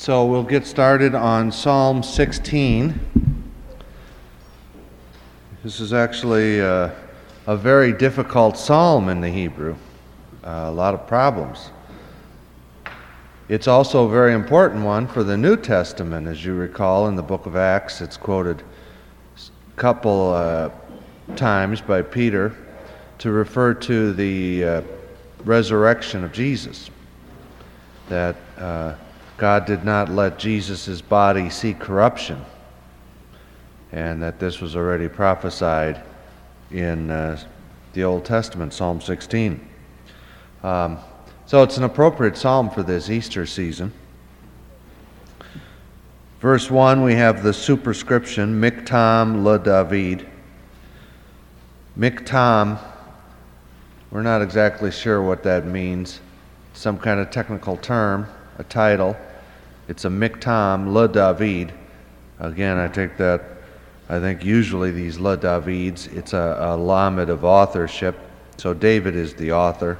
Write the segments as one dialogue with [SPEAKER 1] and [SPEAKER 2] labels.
[SPEAKER 1] So we'll get started on Psalm 16. This is actually a very difficult psalm in the Hebrew. A lot of problems. It's also a very important one for the New Testament. As you recall, in the book of Acts, it's quoted a couple times by Peter to refer to the resurrection of Jesus, that God did not let Jesus' body see corruption, and that this was already prophesied in the Old Testament, Psalm 16. So it's an appropriate psalm for this Easter season. Verse 1, we have the superscription, Miktam LeDavid. Miktam, we're not exactly sure what that means. Some kind of technical term, a title. It's a Miktam LeDavid. Again, I think usually these LeDavids, it's a lamed of authorship. So David is the author.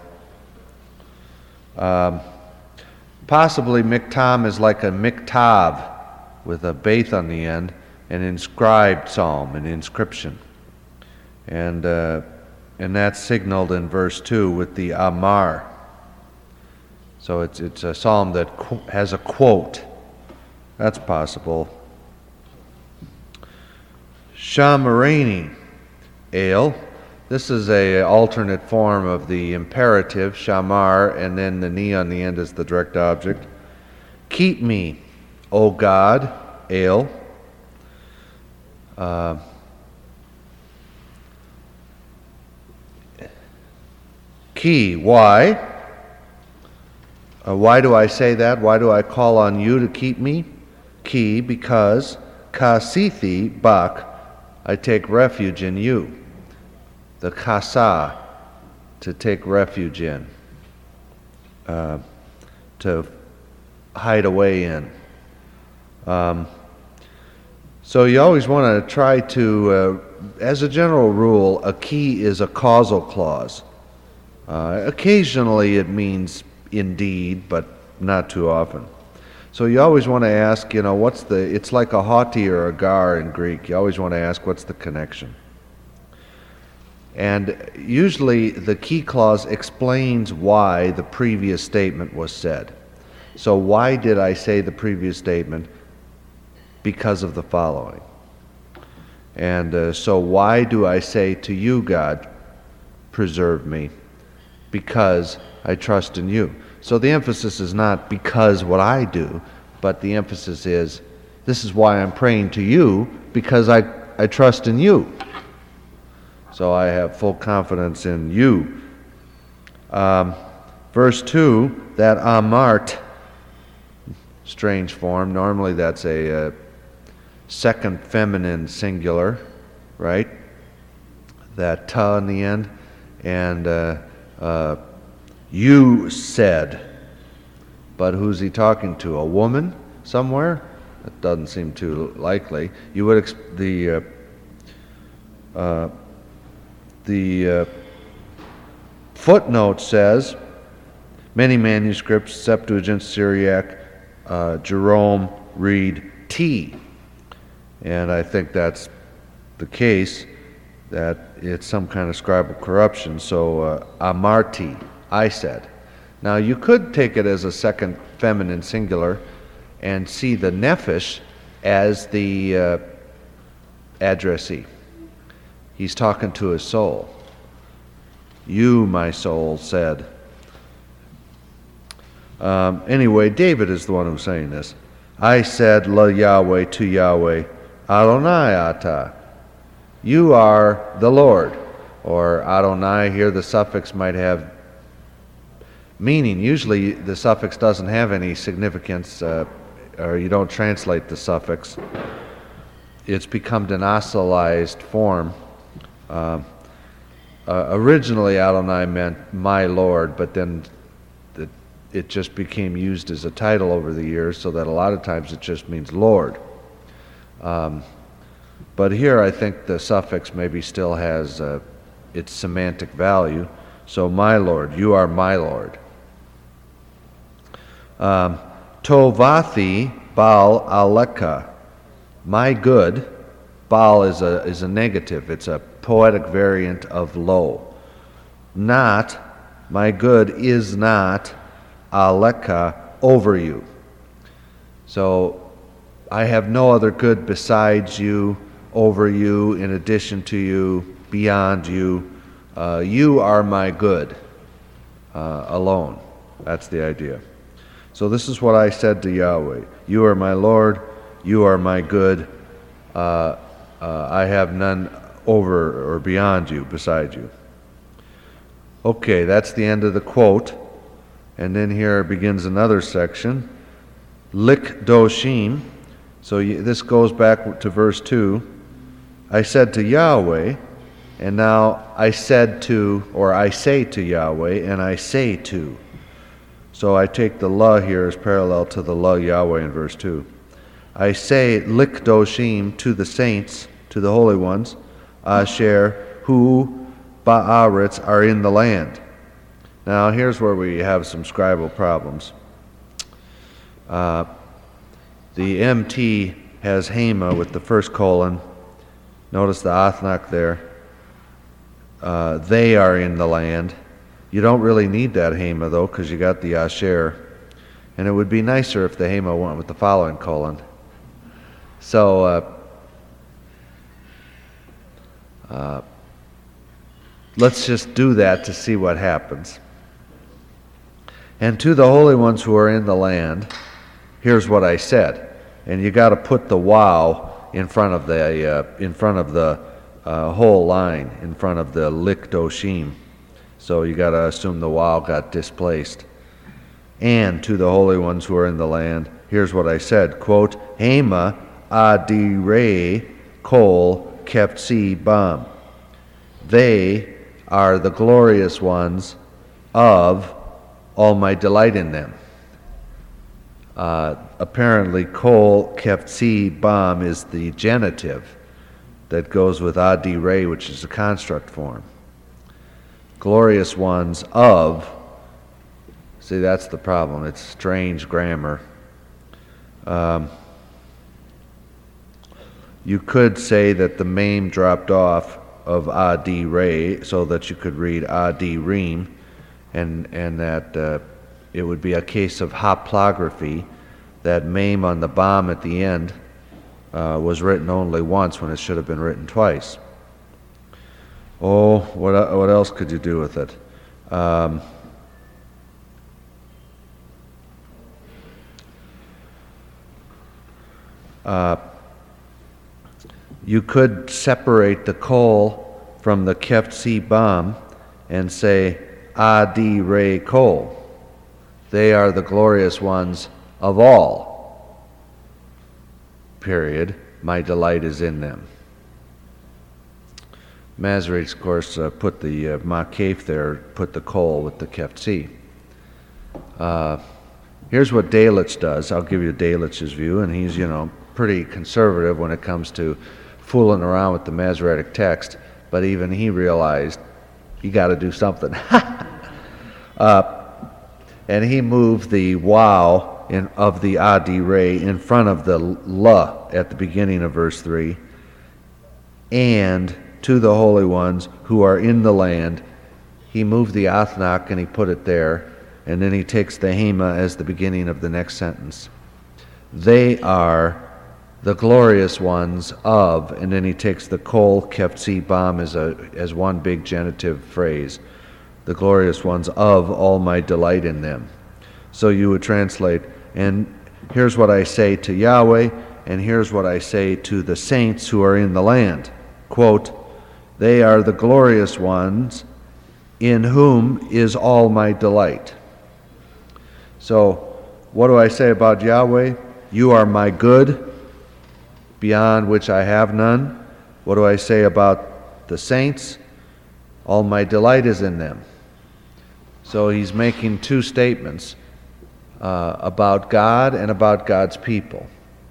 [SPEAKER 1] Possibly Miktam is like a miktab with a beth on the end, an inscribed psalm, an inscription. And that's signaled in verse 2 with the Amar. So it's a psalm that has a quote. That's possible. Shamarani, Ale. This is an alternate form of the imperative, shamar, and then the ni on the end is the direct object. Keep me, O God, Ale. Ki, why? Why do I say that? Why do I call on you to keep me? Ki, because kasithi bak, I take refuge in you. The kasa, to take refuge in, to hide away in. So you always want to try to, as a general rule, a key is a causal clause. Occasionally it means indeed, but not too often. So you always want to ask, it's like a hauti or a gar in Greek. You always want to ask, what's the connection? And usually the key clause explains why the previous statement was said. So why did I say the previous statement? Because of the following. And so why do I say to you, God, preserve me? Because I trust in you. So the emphasis is not because what I do, but the emphasis is, this is why I'm praying to you, because I trust in you. So I have full confidence in you. Verse 2, that amart, strange form. Normally that's a second feminine singular, right? That ta in the end. And you said. But who's he talking to? A woman somewhere? That doesn't seem too likely. You would the footnote says, many manuscripts, Septuagint, Syriac, Jerome, read T. And I think that's the case, that it's some kind of scribal corruption. So amarti, I said. Now you could take it as a second feminine singular and see the nephesh as the addressee. He's talking to his soul. You, my soul, said. Anyway, David is the one who's saying this. I said, La Yahweh, to Yahweh, Adonai ata. You are the Lord. Or Adonai, here the suffix might have meaning. Usually the suffix doesn't have any significance, or you don't translate the suffix. It's become denasalized form. Originally Adonai meant my Lord, but then it just became used as a title over the years, so that a lot of times it just means Lord. But here I think the suffix maybe still has its semantic value. So my Lord, you are my Lord. Tovathi Baal Aleka, my good. Baal is a negative. It's a poetic variant of lo. Not, my good is not Aleka, over you. So I have no other good besides you, over you, in addition to you, beyond you. You are my good alone. That's the idea. So this is what I said to Yahweh. You are my Lord. You are my good. I have none over or beyond you, beside you. Okay, that's the end of the quote. And then here begins another section. Likdoshim. So this goes back to verse 2. I said to Yahweh, and now I said to, or I say to Yahweh, and I say to. So I take the la here as parallel to the la Yahweh in verse 2. I say Likdoshim to the saints, to the holy ones, Asher, who Ba'aretz are in the land. Now here's where we have some scribal problems. The MT has Hema with the first colon. Notice the Athnach there. They are in the land. You don't really need that Hema though, because you got the Asher. And it would be nicer if the Hema went with the following colon. So let's just do that to see what happens. And to the holy ones who are in the land, here's what I said. And you got to put the wow in front of the whole line, in front of the Likdoshim. So you got to assume the wow got displaced. And to the holy ones who are in the land, here's what I said. Quote, Hema adirei kol keftsi bam. They are the glorious ones of all my delight in them. Apparently, kol keftsi bam is the genitive that goes with adirei, which is the construct form. Glorious ones of. See, that's the problem. It's strange grammar. You could say that the meme dropped off of adirei so that you could read adirim, and that it would be a case of haplography. That meme on the bomb at the end was written only once when it should have been written twice. Oh, what else could you do with it? You could separate the kol from the keftsi bam and say adi re kol. They are the glorious ones of all. Period. My delight is in them. Masoretes, of course, put the makef there, put the kol with the keftsi. Here's what Delitzsch does. I'll give you Delitzsch's view, and he's, pretty conservative when it comes to fooling around with the Masoretic text, but even he realized you got to do something. And he moved the wow of the adirei in front of the la at the beginning of verse 3, and to the holy ones who are in the land. He moved the athnach and he put it there, and then he takes the hema as the beginning of the next sentence. They are the glorious ones of, and then he takes the kol keftsi bam as one big genitive phrase. The glorious ones of all my delight in them. So you would translate, and here's what I say to Yahweh, and here's what I say to the saints who are in the land. Quote, they are the glorious ones in whom is all my delight. So what do I say about Yahweh? You are my good, beyond which I have none. What do I say about the saints? All my delight is in them. So he's making two statements about God and about God's people.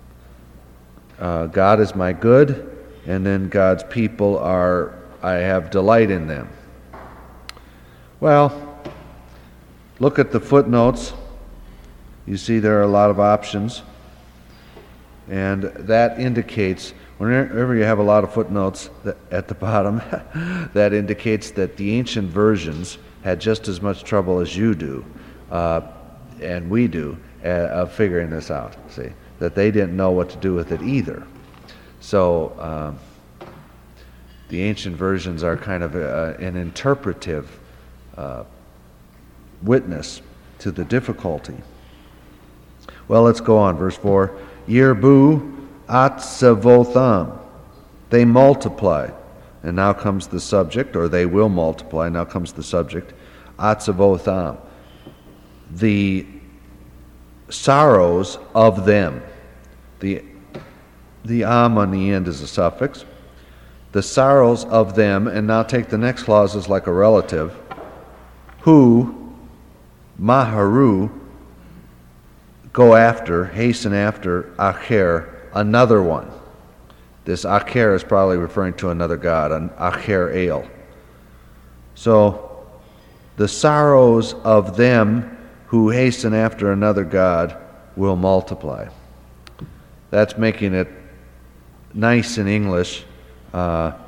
[SPEAKER 1] God is my good, and then God's people I have delight in them. Well, look at the footnotes. You see there are a lot of options, and that indicates, whenever you have a lot of footnotes at the bottom, that indicates that the ancient versions had just as much trouble as you do, and we do, of figuring this out, see, that they didn't know what to do with it either. So the ancient versions are kind of an interpretive witness to the difficulty. Well, let's go on. Verse 4. Yirbu atzavotham. They multiply. And now comes the subject, or they will multiply. Now comes the subject. Atzavotham. The sorrows of them. The am on the end is a suffix. The sorrows of them, and now take the next clause as like a relative. Who, maharu, go after, hasten after, acher, another one. This acher is probably referring to another god, an acher el. So, the sorrows of them who hasten after another god will multiply. That's making it nice in English, but,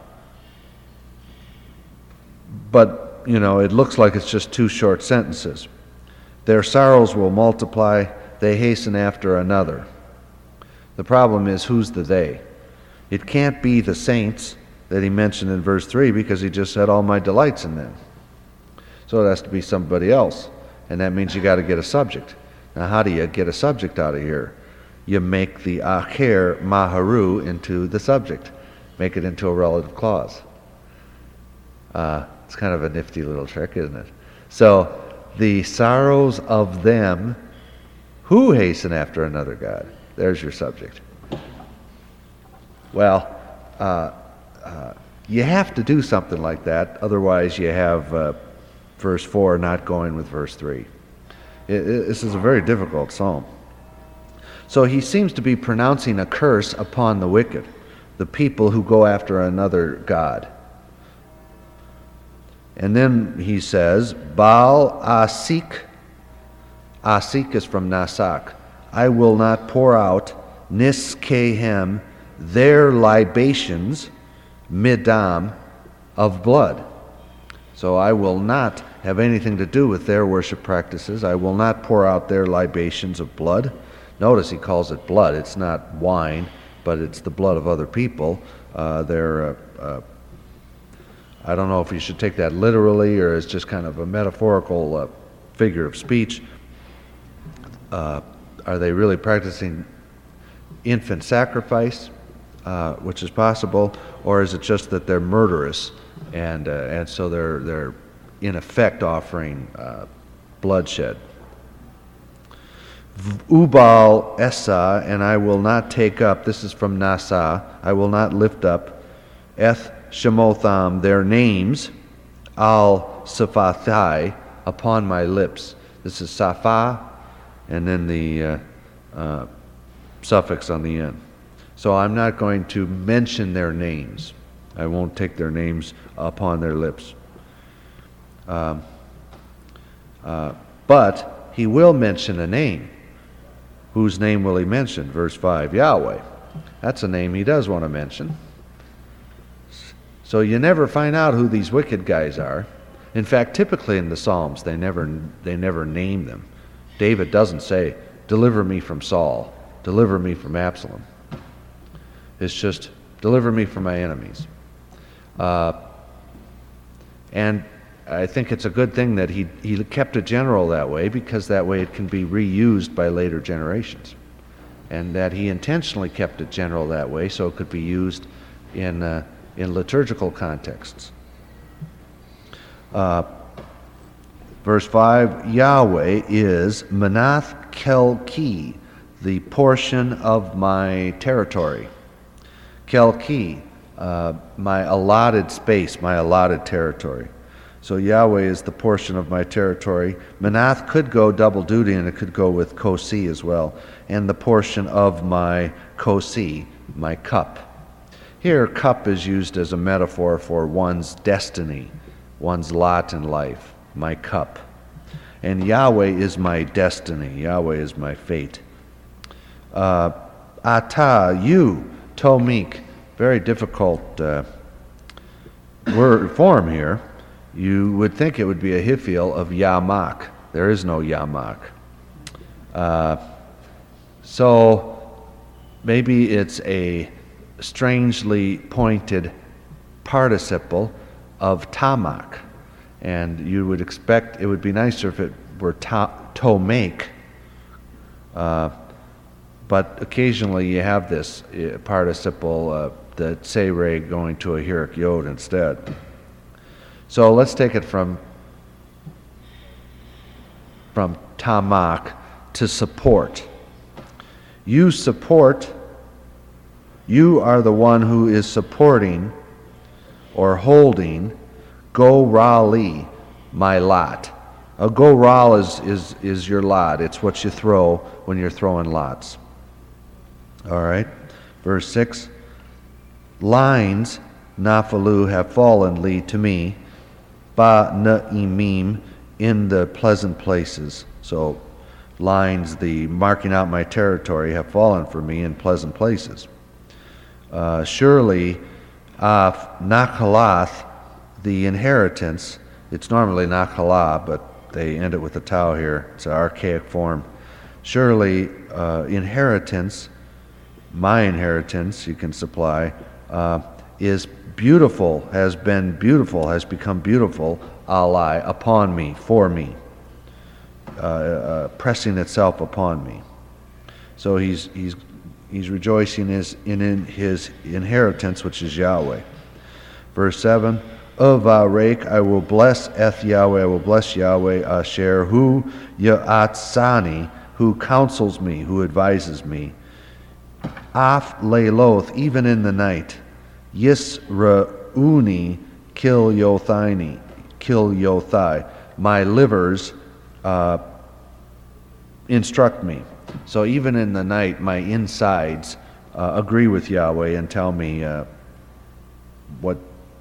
[SPEAKER 1] it looks like it's just two short sentences. Their sorrows will multiply, they hasten after another. The problem is, who's the they? It can't be the saints that he mentioned in verse 3 because he just said, all my delights in them. So it has to be somebody else, and that means you got to get a subject. Now, how do you get a subject out of here? You make the acher maharu into the subject. Make it into a relative clause. It's kind of a nifty little trick, isn't it? So, the sorrows of them who hasten after another god. There's your subject. Well, you have to do something like that, otherwise you have verse 4 not going with verse 3. This is a very difficult psalm. So he seems to be pronouncing a curse upon the wicked, the people who go after another god. And then he says, Baal Asik. Asik is from Nasak. I will not pour out Niskehem, their libations, midam, of blood. So I will not have anything to do with their worship practices. I will not pour out their libations of blood. Notice he calls it blood. It's not wine, but it's the blood of other people. I don't know if you should take that literally or as just kind of a metaphorical figure of speech. Are they really practicing infant sacrifice, which is possible, or is it just that they're murderous and so they're in effect offering bloodshed? Ubal Esa, and I will not take up, this is from Nasa, I will not lift up, Eth Shemotham, their names, Al Saphathai, upon my lips. This is Safa, and then the suffix on the end. So I'm not going to mention their names. I won't take their names upon their lips. But he will mention a name. Whose name will he mention? Verse 5, Yahweh. That's a name he does want to mention. So you never find out who these wicked guys are. In fact, typically in the Psalms, they never name them. David doesn't say, deliver me from Saul, deliver me from Absalom. It's just, deliver me from my enemies. And I think it's a good thing that he kept it general that way, because that way it can be reused by later generations. And that he intentionally kept it general that way so it could be used in liturgical contexts. Verse 5, Yahweh is Manath Kelki, the portion of my territory. Kelki, my allotted space, my allotted territory. So Yahweh is the portion of my territory. Manath could go double duty, and it could go with Kosi as well. And the portion of my Kosi, my cup. Here, cup is used as a metaphor for one's destiny, one's lot in life, my cup. and Yahweh is my destiny. Yahweh is my fate. Ata, you, Tomik, very difficult word form here. You would think it would be a Hifil of Yamak. There is no Yamak. So maybe it's a strangely pointed participle of Tamak. And you would expect it would be nicer if it were to-make. But occasionally you have this participle, the Tsere going to a Hirik Yod instead. So let's take it from Tamak to support. You support, you are the one who is supporting or holding Go-Ra-li, my lot. A Go-Ral is your lot. It's what you throw when you're throwing lots. All right, verse 6. Lines, Naphalu, have fallen li to me, ba-na'imim, in the pleasant places. So lines, the marking out my territory, have fallen for me in pleasant places. Surely, Nachalath, the inheritance, it's normally Nachalah, but they end it with a tau here. It's an archaic form. Surely, inheritance, my inheritance, you can supply, is beautiful, has become beautiful, alai, upon me, for me, pressing itself upon me. So he's rejoicing in his inheritance, which is Yahweh. Verse 7, Avarek, I will bless Yahweh, I will bless Yahweh, Asher, who Ya'atsani, who counsels me, who advises me. Af leiloth, even in the night. Yisra'uni, kill Yothai, my livers instruct me. So even in the night, my insides agree with Yahweh and tell me what,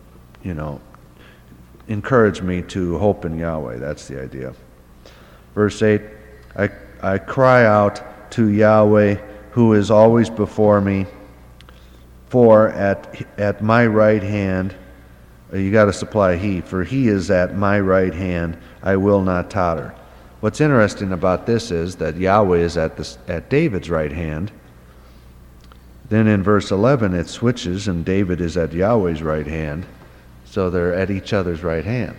[SPEAKER 1] encourage me to hope in Yahweh. That's the idea. Verse 8, I cry out to Yahweh, who is always before me, for at my right hand, you got to supply he, for he is at my right hand, I will not totter. What's interesting about this is that Yahweh is at David's right hand. Then in verse 11 it switches, and David is at Yahweh's right hand, so they're at each other's right hand.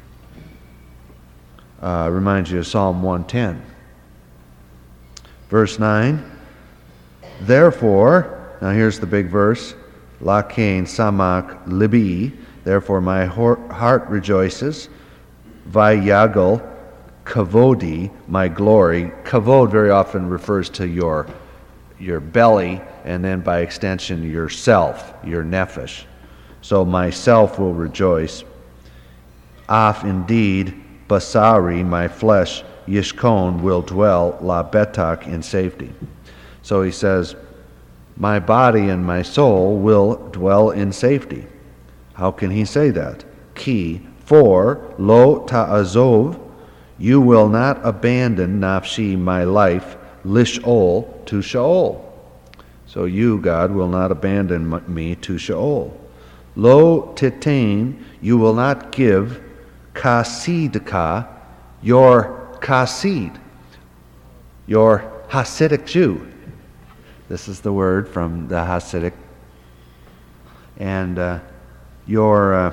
[SPEAKER 1] Reminds you of Psalm 110. Verse 9, therefore, now here's the big verse, Lakain Samak Libi, therefore my heart rejoices, Vayagal Kavodi, my glory. Kavod very often refers to your belly, and then by extension yourself, your nephesh. So myself will rejoice. Af indeed, basari, my flesh, Yishkon, will dwell, la betak, in safety. So he says, my body and my soul will dwell in safety. How can he say that? Ki, for, lo ta'azov, you will not abandon nafshi, my life, lish'ol, to Sheol. So you, God, will not abandon me to Sheol. Lo titain, you will not give kasidka, your kasid, your Hasidic Jew. This is the word from the Hasidic. And your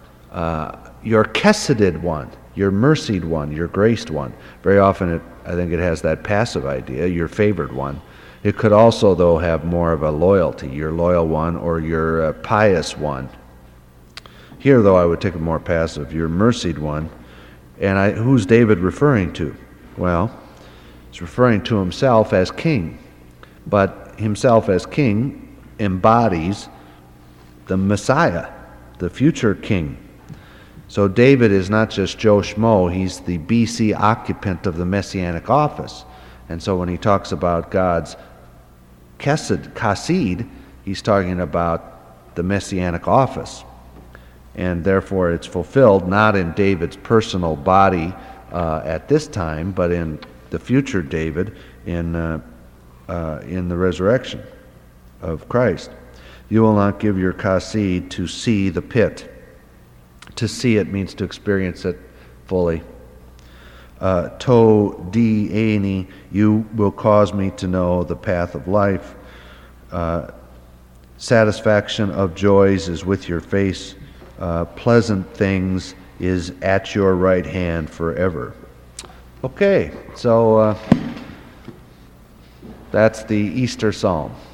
[SPEAKER 1] Kesedid one, your mercied one, your graced one. Very often I think it has that passive idea, your favored one. It could also, though, have more of a loyalty, your loyal one or your pious one. Here, though, I would take it more passive, your mercied one. And who's David referring to? Well, he's referring to himself as king. But himself as king embodies the Messiah, the future king. So David is not just Joe Schmo, he's the BC occupant of the Messianic office. And so when he talks about God's Kasid, he's talking about the Messianic office. And therefore it's fulfilled not in David's personal body at this time, but in the future David in the resurrection of Christ. You will not give your Kassid to see the pit. To see it means to experience it fully. To di you will cause me to know the path of life. Satisfaction of joys is with your face. Pleasant things is at your right hand forever. Okay, so that's the Easter Psalm.